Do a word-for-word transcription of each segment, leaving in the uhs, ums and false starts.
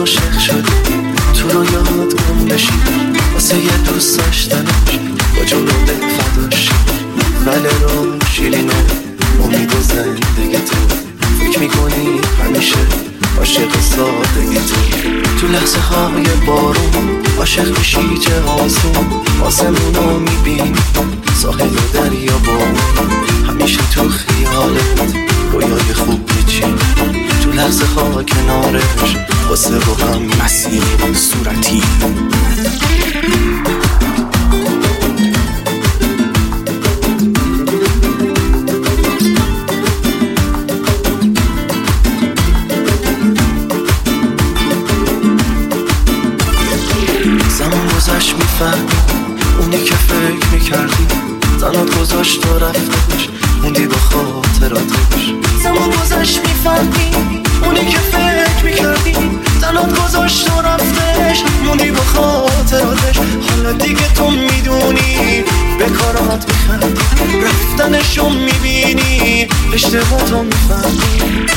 عاشق شدی، تو رو یاد گم بشی، واسه یه دوست داشتنش با جنون فداشی. ولی رو شیرینه امید و زندگیته، فکر میکنی همیشه عاشق سادگیته. تو لحظه های بارون عاشق میشی چه آسون، آسمونو میبینی ساحل و دریا بارون، همیشه تو خیالت رویای خوب میچینی، تو لحظه ها کنارش واسه با هم. مسیر صورتی. زمان گذشت میفهمی اونی که فکر میکردی، زنات گذاشت و رفتش موندی با خاطراتش. زمان گذشت میفهمی اونی که فکر میکردی، زنات گذاشت و رفتش موندی با خاطراتش. حالا دیگه تو میدونی به کارات میخندی، رفتنشو میبینی اشتباهاتو میفهمی.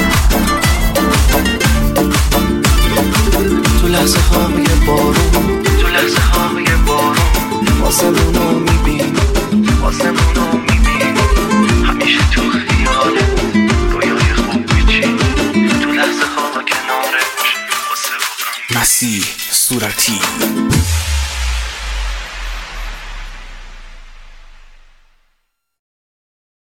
تو لحظه های بارون، تو لحظه های بارون آسمونو میبینی، آسمونو میبینی، همیشه تو خیالت رویای خوب میچینی، تو لحظه ها کنارش واسه بودم. مسیر صورتی.